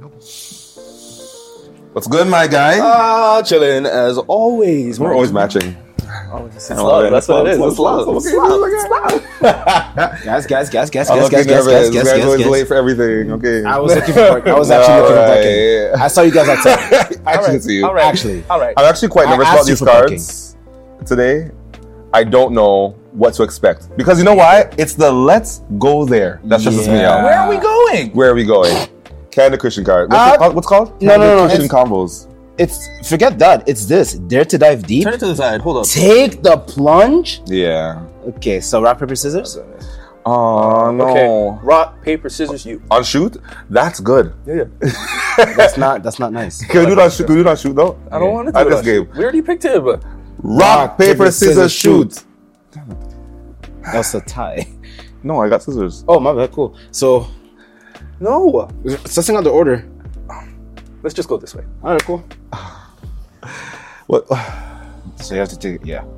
What's good, my guys? Chilling as always. We're always matching. Oh, it's love. That's what it is. It's love. Guys. always late for everything. Okay. I was looking for. I was actually looking for parking. I saw you guys outside. Actually, see you. All right. Actually, All right. I'm actually quite nervous I about asked you these for cards today. I don't know what to expect because you know why? It's the let's go there. That stresses me out. Where are we going? Where are we going? Candy Christian card. What's it called? No. Christian combos. it's forget that. It's this. Dare to dive deep. Turn it to the side. Hold up. Take the plunge. Yeah. Okay, so rock paper scissors. Oh no. Okay. Rock, paper, scissors, you. On shoot? That's good. Yeah. That's not nice. Can we do that? Can we do that shoot though? I don't want to At do this that. game. We already picked him. Rock, paper, scissors, shoot. That's a tie. No, I got scissors. Oh my bad. Cool. So No. setting out the order. Let's just go this way. All right, cool. What? So you have to take it. Yeah.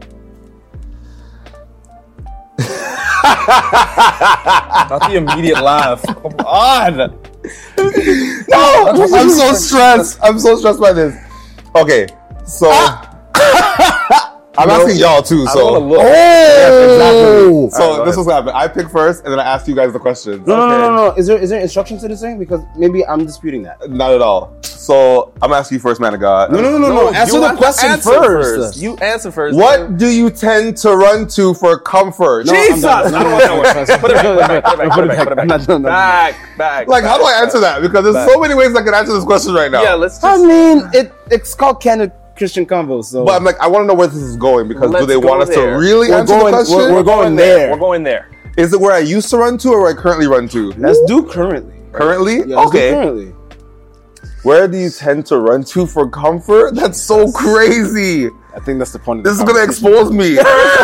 Not the immediate laugh. Come on. No, I'm so stressed. I'm so stressed by this. Okay, so I'm asking y'all too. I don't wanna So, look. Oh. so this was what happened. I pick first, and then I ask you guys the questions. No. Is there instructions to this thing? Because maybe I'm disputing that. Not at all. So I'm asking you first, man of God. No. Answer You the have to question answer first. You answer first. What do you tend to run to for comfort? No, I'm Jesus! done. No. Put it back. No. Back. Like, how do I answer that? Because there's so many ways I can answer this question right now. Yeah, let's I just. mean, it's called Candid Christian Convo. So But I'm like, I want to know where this is going because do Let's they go want us to there. really We're answer going- the question? we're going there. We're going there. Is it where I used to run to or where I currently run to? let's do currently. Currently? Yeah, let's do Okay. currently. Where do you tend to run to for comfort? That's so crazy. I think that's the point. Of This is the going to expose me.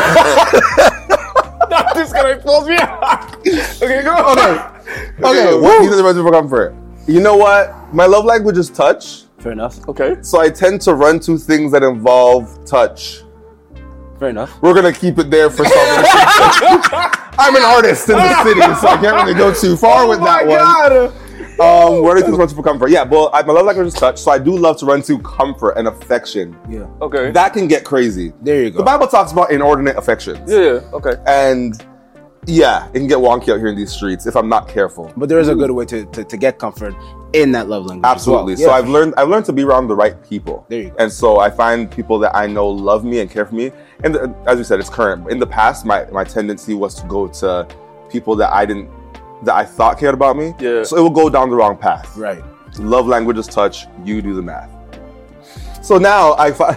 This is gonna expose me. Okay, go. Okay, what do you tend to run to for comfort? You know what? My love language is touch. Fair enough. Okay. So I tend to run to things that involve touch. Fair enough. We're going to keep it there for some reason. I'm an artist in the city, so I can't really go too far with that one. Where do you run to for comfort? Yeah, well, my love language is touch, so I do love to run to comfort and affection. Yeah. Okay. That can get crazy. There you go. The Bible talks about inordinate affections. Yeah. Okay. And yeah, it can get wonky out here in these streets if I'm not careful. But there is a good way to get comfort in that love language. Absolutely. As well. So I've learned to be around the right people. There you go. And so I find people that I know love me and care for me. And as you said, it's current. In the past, my tendency was to go to people that I thought cared about me. Yeah. So it will go down the wrong path. Right. Love language is touch. You do the math. So now I find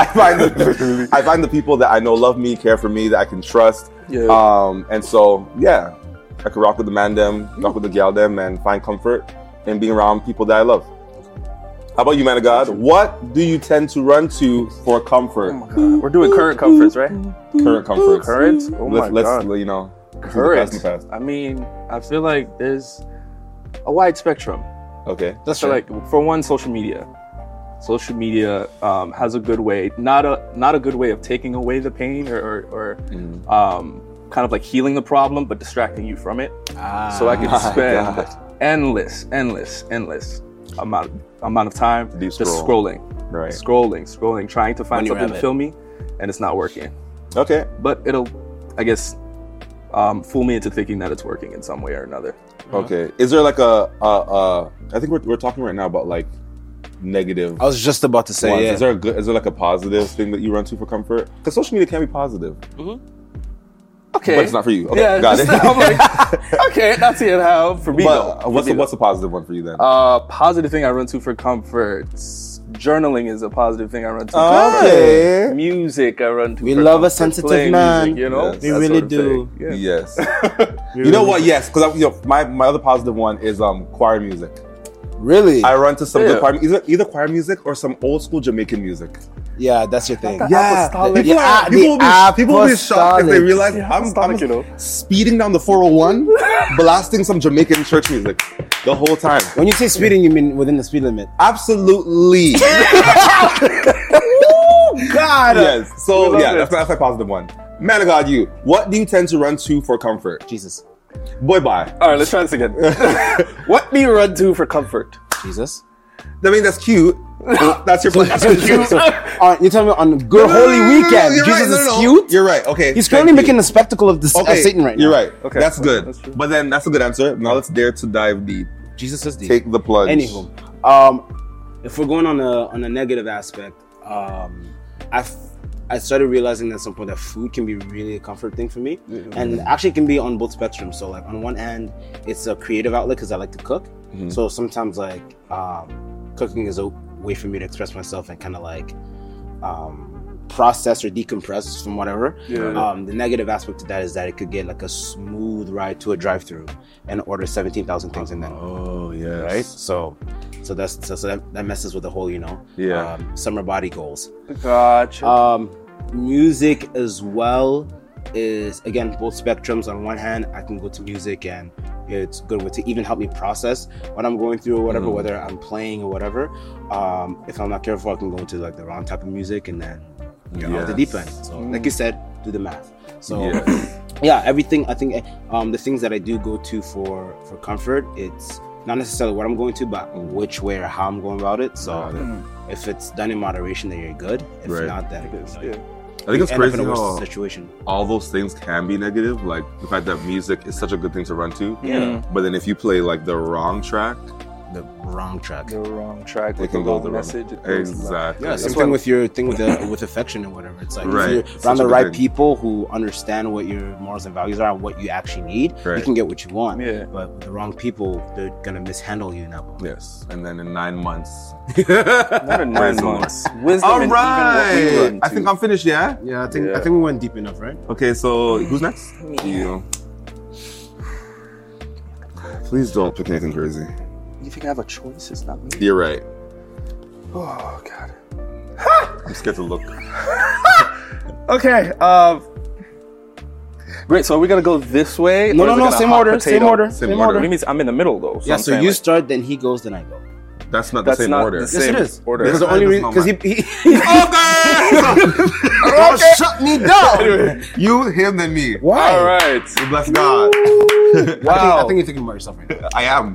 the people that I know love me, care for me, that I can trust. Yeah. And so yeah, I can rock with the man them, rock with the gal them, and find comfort in being around people that I love. How about you, man of God? What do you tend to run to for comfort? Oh my God. We're doing current comforts, right? Current comfort. Current. Oh my let's God. you know. Current. Past. I mean, I feel like there's a wide spectrum. Okay. That's So, right. like, for one, social media. Social media has a good way, not a good way of taking away the pain or kind of like healing the problem, but distracting you from it. So I could spend endless amount of time Deep just scroll. scrolling, Right. scrolling, trying to find Bunny something to rabbit. fill me, and it's not working. Okay. But it'll, I guess, fool me into thinking that it's working in some way or another. Okay. Is there like I think we're talking right now about like negative I was just about to say, ones. yeah. Is there like a positive thing that you run to for comfort? Because social media can be positive, Okay, but it's not for you. Okay, Yeah, got it. I'm like, okay, that's it. How for me But though. what's a positive one for you then? Positive thing I run to for comfort. Journaling is a positive thing I run to. for Okay. comfort. Music I run to. We for love a comfort. sensitive Playing man. Music, you know, Yes. We that really sort of do. thing. Yeah. Yes. You know what? Yes, because my other positive one is choir music. Really? I run to some Yeah. good choir, either choir music or some old school Jamaican music. Yeah, that's your thing. Apostolic. Yeah, People will be shocked if they realize I'm apostolic, you know. speeding down the 401, blasting some Jamaican church music the whole time. When you say speeding, you mean within the speed limit. Absolutely. God. Yes. So love yeah, it. that's my positive one. Man of God, you. What do you tend to run to for comfort? Jesus. Boy, bye. All right, let's try this again. What do you run to for comfort? Jesus. I mean, that's cute. That's your plan. That's cute. You're telling me on good holy weekend, you're Jesus right. is cute? You're right. Okay. He's currently making a spectacle of Satan right now. You're right. Okay. That's good. That's true. But then that's a good answer. Now let's dare to dive deep. Jesus is deep. Take the plunge. Anywho, if we're going on a negative aspect, I started realizing at some point that food can be really a comfort thing for me, and actually it can be on both spectrums. So like on one hand, it's a creative outlet because I like to cook. So sometimes like cooking is a way for me to express myself and kind of like process or decompress from whatever. The negative aspect to that is that it could get like a smooth ride to a drive-through and order 17,000 things in there. Oh yeah. Right. So that messes with the whole summer body goals. Gotcha. Music as well is again both spectrums. On one hand, I can go to music and it's a good way to even help me process what I'm going through or whatever, whether I'm playing or whatever. If I'm not careful, I can go into like the wrong type of music and then off the deep end. So like you said, do the math. So everything. I think the things that I do go to for comfort, it's not necessarily what I'm going to, but which way or how I'm going about it. So if it's done in moderation, then you're good. If not, then I think it's crazy how situation. all those things can be negative. Like the fact that music is such a good thing to run to. But then if you play like the wrong track, it can go the message. Exactly. Yeah, same thing with your thing with affection and whatever. It's like if you're around the right people who understand what your morals and values are and what you actually need, you can get what you want. But with the wrong people, they're gonna mishandle you in that moment. Yes, and then in 9 months. Not in 9 months. Wisdom. All right. I think I'm finished. Yeah. Yeah, I think we went deep enough, right? Okay, so who's next? You. Please don't pick anything crazy. You think I have a choice? It's not me. You're right. Oh God. I'm scared to look. Okay. Great. So are we gonna go this way? No. Same order. Same order. What do you mean? I'm in the middle though. So so you start, then he goes, then I go. That's not the same order. Yes, it is. Order. Because the only reason because he Okay. shut me down. Anyway, you, him, then me. Why? All right. We bless God. Wow. I think you're thinking about yourself right now. I am.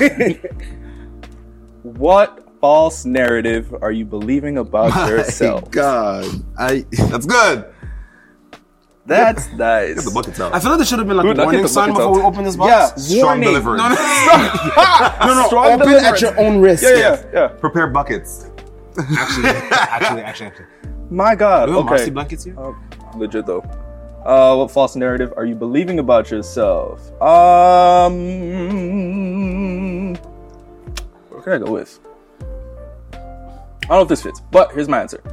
What false narrative are you believing about yourself? God, that's good. That's nice. Get the buckets out. I feel like there should have been like a warning sign before we open this box. Yeah, strong delivery. No. Strong Open deliverance. at your own risk. Yeah. Prepare buckets. Actually. My God. Do we have Marcy Okay. blankets here? Legit though. What false narrative are you believing about yourself? What can I go with? I don't know if this fits, but here's my answer.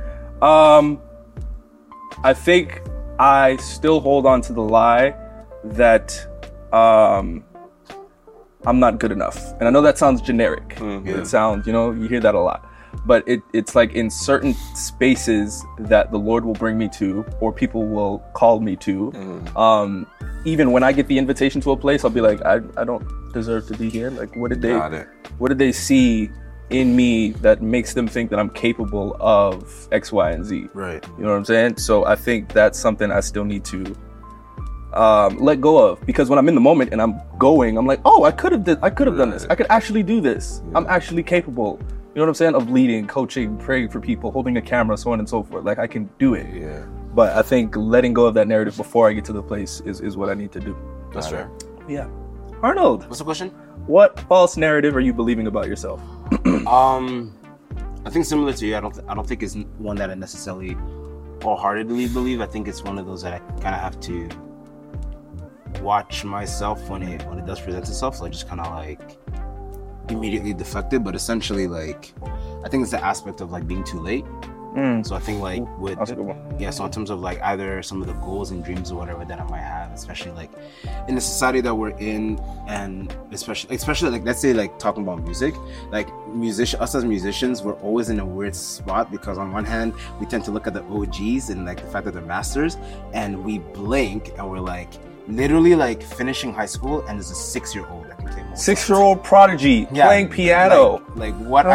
I think I still hold on to the lie that I'm not good enough. And I know that sounds generic. It sounds, you hear that a lot. But it's like in certain spaces that the Lord will bring me to, or people will call me to. Even when I get the invitation to a place, I'll be like, I don't deserve to be here. Like, what did they see in me that makes them think that I'm capable of X, Y, and Z? Right. You know what I'm saying? So I think that's something I still need to let go of, because when I'm in the moment and I'm going, I'm like, oh, I could have done this. I could actually do this. I'm actually capable. You know what I'm saying? Of leading, coaching, praying for people, holding a camera, so on and so forth. Like, I can do it. Yeah. But I think letting go of that narrative before I get to the place is what I need to do. That's fair. Yeah. Arnold, What's the question? what false narrative are you believing about yourself? I think similar to you. I don't think it's one that I necessarily wholeheartedly believe. I think it's one of those that I kind of have to watch myself when it does present itself. So I just kind of like immediately defect it. But essentially, like, I think it's the aspect of like being too late. So I think like with That's a good one. so in terms of like either some of the goals and dreams or whatever that I might have, especially like in the society that we're in, and especially like, let's say like talking about music, like us as musicians, we're always in a weird spot, because on one hand we tend to look at the OGs and like the fact that they're masters, and we blink and we're like literally like finishing high school and there's a 6-year-old that can play Mozart. 6-year-old prodigy playing piano. Like what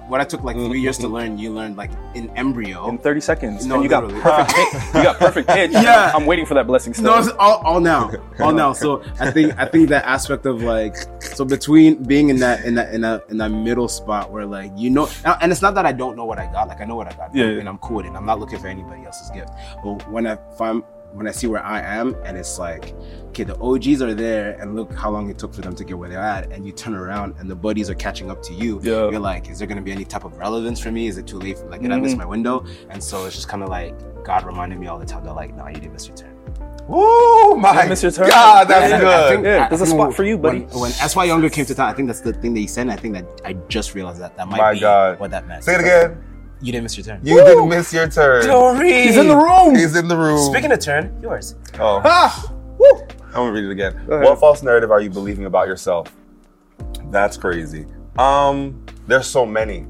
what I took like 3 years to learn, you learned like in embryo. In 30 seconds. No, and you got literally. perfect pitch. You got perfect pitch. Yeah. I'm waiting for that blessing still. No, it's all now. So I think that aspect of like, so between being in that middle spot where like, you know, and it's not that I don't know what I got, like I know what I got, and I'm cool with it. I'm not looking for anybody else's gift. But when I see where I am, and it's like, okay, the OGs are there, and look how long it took for them to get where they're at, and you turn around and the buddies are catching up to you. Yeah. You're like, is there gonna be any type of relevance for me? Is it too late? Like, did I miss my window? And so it's just kind of like God reminded me all the time. They're like, no, you didn't miss your turn. Oh my miss your turn. God, that's Yeah, good. There's a spot for you, buddy. When S.Y. Younger came to town, I think that's the thing that he said, and I think that I just realized that might My be God. what that meant. Say it again. You didn't miss your turn. You didn't miss your turn. Glory! He's in the room. He's in the room. Speaking of turn, yours. Oh. Woo. I'm gonna read it again. ahead. What false narrative are you believing about yourself? That's crazy. There's so many.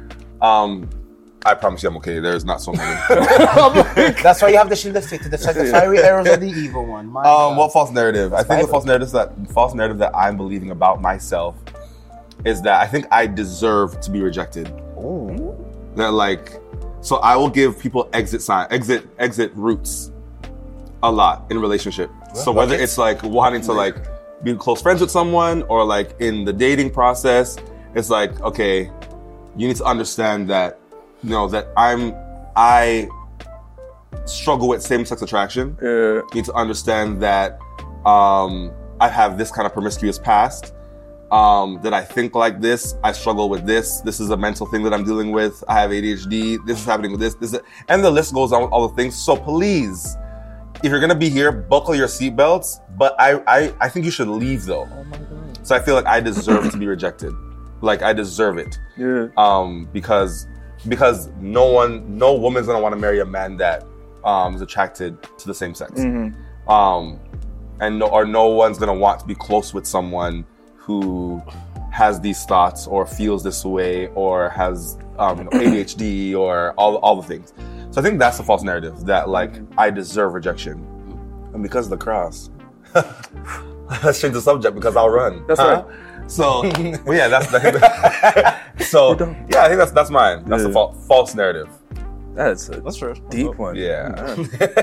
I promise you I'm okay. There's not so many. That's why you have the shield of faith to deflect the fiery arrows of the evil one. My God. What false narrative? I think the false narrative that I'm believing about myself is that I think I deserve to be rejected. Oh. That like, so I will give people exit routes a lot in relationship. So whether it's like wanting to like be close friends with someone or like in the dating process, it's like, okay, you need to understand that, you know, that I struggle with same-sex attraction. You need to understand that I have this kind of promiscuous past. That I think like this, I struggle with this. This is a mental thing that I'm dealing with. I have ADHD. This is happening with this, and the list goes on with all the things. So please, if you're gonna be here, buckle your seatbelts. But I think you should leave though. Oh my God. So I feel like I deserve to be rejected. Like I deserve it. Yeah. Because no woman's gonna want to marry a man that is attracted to the same sex. Mm-hmm. And no one's gonna want to be close with someone who has these thoughts or feels this way or has ADHD or all the things. So I think that's the false narrative, that like I deserve rejection. And because of the cross. Let's change the subject because I'll run. That's right. So well, yeah, so yeah, I think that's mine. That's the false narrative. That's fair. deep one. Yeah.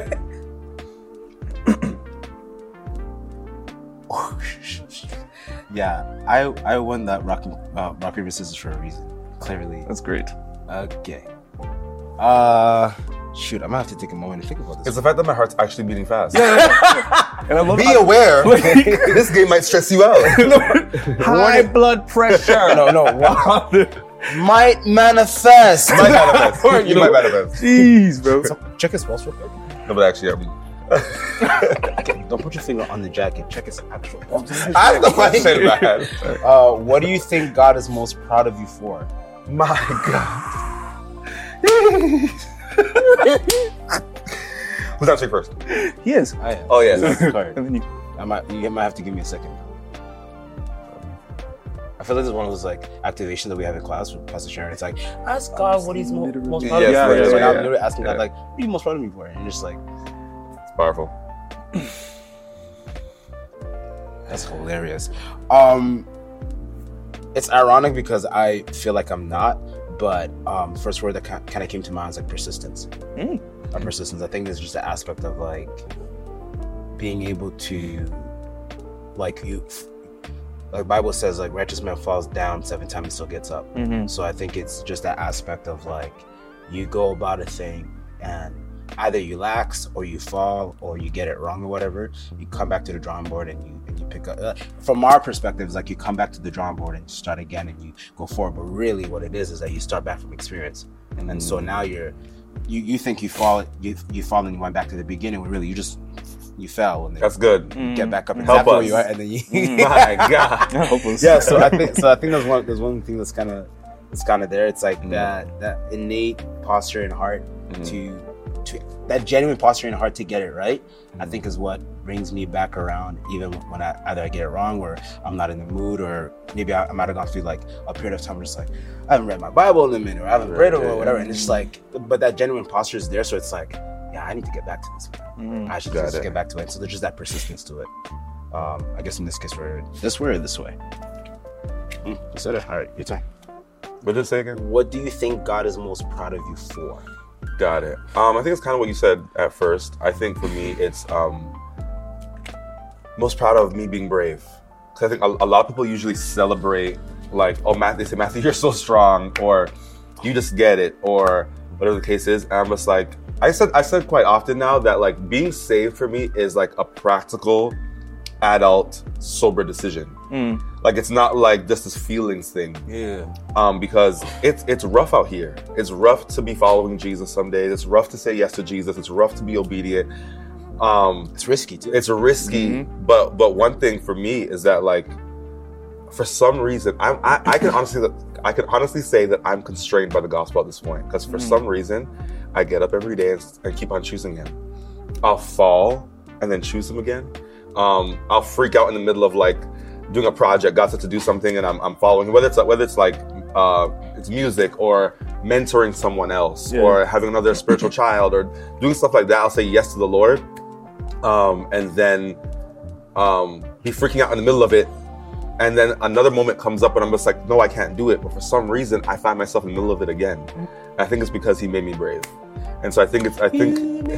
Yeah, I won that rock paper scissors for a reason. Clearly. That's great. Okay. Shoot, I'm gonna have to take a moment and think about this. It's the fact that my heart's actually beating fast. And I love Be aware, this game might stress you out. high blood pressure. No. Might manifest. You might manifest. Jeez, bro. So, check his pulse real quick. No, but actually, Okay, don't put your finger on the jacket. Check his actual pulse. ask the question, man. What do you think God is most proud of you for? My God. Who's answering first? He is. I am. Oh, yes. Sorry. And then you. You might have to give me a second. I feel like this is one of those like activations that we have in class with Pastor Sharon. It's like, ask God what he's most proud of you for. So I'm literally asking God, like, what are you most proud of me for? And you're just like, It's powerful. that's hilarious. It's ironic because I feel like I'm not, but first word that kind of came to mind is like persistence. Persistence. I think there's just an aspect of like being able to, like Bible says, like righteous man falls down 7 times and still gets up. So I think it's just that aspect of like you go about a thing and either you lax or you fall or you get it wrong or whatever. You come back to the drawing board and you pick up. From our perspective, it's like you come back to the drawing board and start again and you go forward. But really, what it is that you start back from experience, and then so now you think you fall and you went back to the beginning when really you fell and then That's good. you get back up and Help exactly where us. you are, and then you. My God. Yeah, so I think there's one thing that's kind of there. It's like that innate posture and heart to that genuine posture and heart to get it right. I think is what brings me back around, even when I get it wrong or I'm not in the mood, or maybe I might have gone through like a period of time where it's like I haven't read my Bible in a minute or I haven't prayed or whatever, and it's just like, but that genuine posture is there, so it's like, yeah, I need to get back to this. I should just get back to it. So there's just that persistence to it. I guess in this case we're this way or this way. You said it. All right, your turn. But just say again. What do you think God is most proud of you for? Got it. I think it's kind of what you said at first. I think for me, it's most proud of me being brave. Because I think a lot of people usually celebrate, like, oh, they say, Matthew, you're so strong, or you just get it, or whatever the case is. And I'm just like, I said quite often now that, like, being saved for me is like a practical, adult, sober decision. Like, it's not like just this feelings thing. Yeah. Because it's rough out here. It's rough to be following Jesus some days. It's rough to say yes to Jesus. It's rough to be obedient. It's risky too. It's risky, but one thing for me is that, like, for some reason, I can honestly say that I'm constrained by the gospel at this point, because for some reason, I get up every day and keep on choosing Him. I'll fall and then choose Him again. I'll freak out in the middle of, like, doing a project. God said to do something, and I'm following Him. Whether it's like it's music or mentoring someone else or having another spiritual child or doing stuff like that, I'll say yes to the Lord. And then be freaking out in the middle of it, and then another moment comes up and I'm just like, no, I can't do it. But for some reason, I find myself in the middle of it again. I think it's because He made me brave, and so I think I think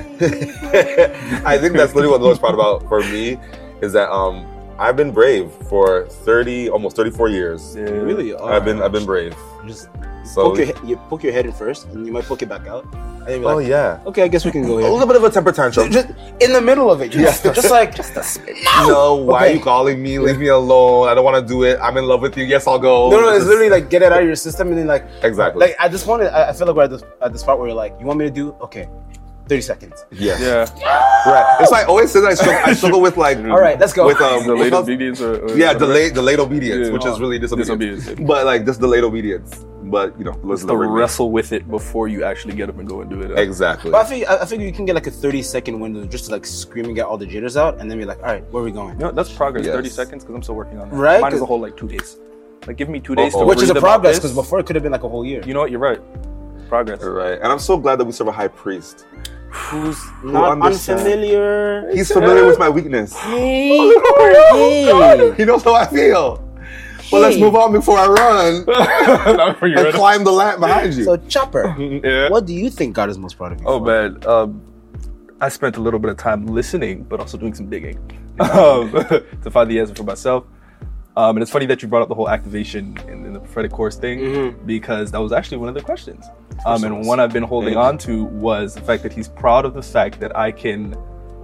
that's literally what the Lord's proud about for me, is that I've been brave for almost 34 years. Yeah. Really? Oh, I've been brave. Just poke your head in first, and you might poke it back out. And then you're like, yeah. Okay, I guess we can go here. A little bit of a temper tantrum. Just in the middle of it. Just a spit. No, why are you calling me? Leave me alone. I don't want to do it. I'm in love with you. Yes, I'll go. No, it's literally like, get it out of your system, and then like, exactly. Like, I feel like we're at this part where you're like, you want me to do? Okay, 30 seconds. Yeah. Right. It's like always says I struggle with, like, all right, let's go. With delayed obedience delayed obedience, which is really disobedience. But like just delayed obedience. But let's wrestle with it before you actually get up and go and do it. Exactly. But I think you can get like a 30-second window just to like scream and get all the jitters out, and then be like, all right, where are we going? That's progress. Yes. 30 seconds, because I'm still working on that. Right. Mine is a whole like 2 days. Like, give me 2 days to which is a progress, because before it could have been like a whole year. You know what? You're right. Progress. You're right. And I'm so glad that we serve a high priest who's not unfamiliar. He's familiar with my weakness. Hey. He knows how I feel. Well, let's move on before I run and climb the lamp behind you. So, Chopper, what do you think God is most proud of you for? Man, I spent a little bit of time listening, but also doing some digging to find the answer for myself. And it's funny that you brought up the whole activation in the prophetic course thing, because that was actually one of the questions. And one I've been holding on to was the fact that He's proud of the fact that I can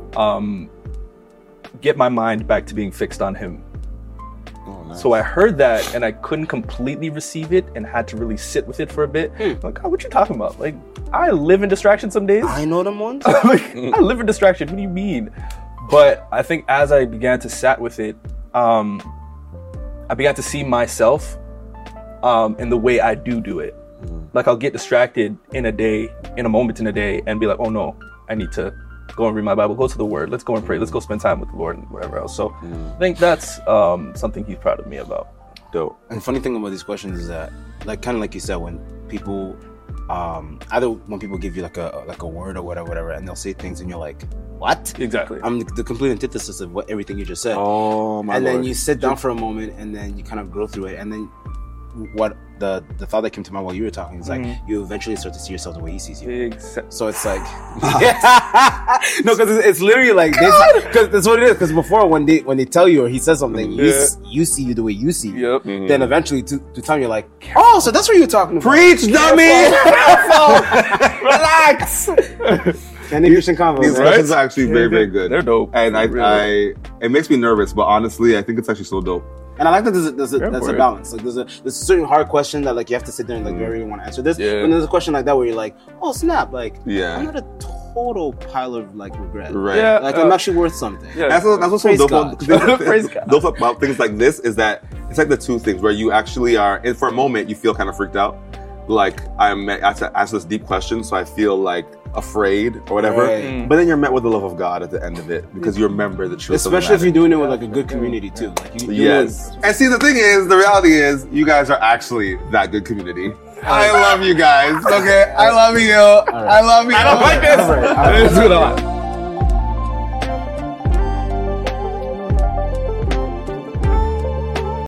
get my mind back to being fixed on Him. Oh, nice. So I heard that and I couldn't completely receive it and had to really sit with it for a bit. Like, God, what you talking about? Like, I live in distraction some days. I know them ones. Like, I live in distraction. What do you mean? But I think as I began to sat with it, I began to see myself in the way I do it. Like, I'll get distracted in a moment in a day and be like, oh no, I need to go and read my Bible, go to the Word, let's go and pray, let's go spend time with the Lord and whatever else. So I think that's something He's proud of me about. Dope. And funny thing about these questions is that, like, kind of like you said, when people either when people give you like a word or whatever, and they'll say things and you're like, what? Exactly. I'm the complete antithesis of everything you just said. Oh my And Lord. then you sit down for a moment, and then you kind of grow through it, and then what the thought that came to mind while you were talking is like, you eventually start to see yourself the way He sees you. So it's like, no, because it's literally like, because that's what it is. Because before, when they tell you or He says something, you see you the way you see you. Yep. Then eventually, to time, you're like, oh, so that's what you're talking about. Preach, dummy! Relax. And Christian convo. These questions are actually very, very good. They're dope. And it makes me nervous, but honestly, I think it's actually so dope. And I like that there's a balance. Like there's a certain hard question that like you have to sit there and like really want to answer this. Yeah. And there's a question like that where you're like, oh snap, like I'm not a total pile of like regret. Right. Yeah, like I'm actually worth something. Yeah. That's what's so dope. Praise God. Dope about things like this is that it's like the two things where you actually are, and for a moment you feel kind of freaked out. Like I have to ask this deep question, so I feel like afraid or whatever. Right. But then you're met with the love of God at the end of it because you remember the truth. Especially if you're doing it with like a good community too. Like yes. And see, the thing is, the reality is, you guys are actually that good community. I love you guys. Okay, I love you. I love you. I don't like this. All right. It's good a lot.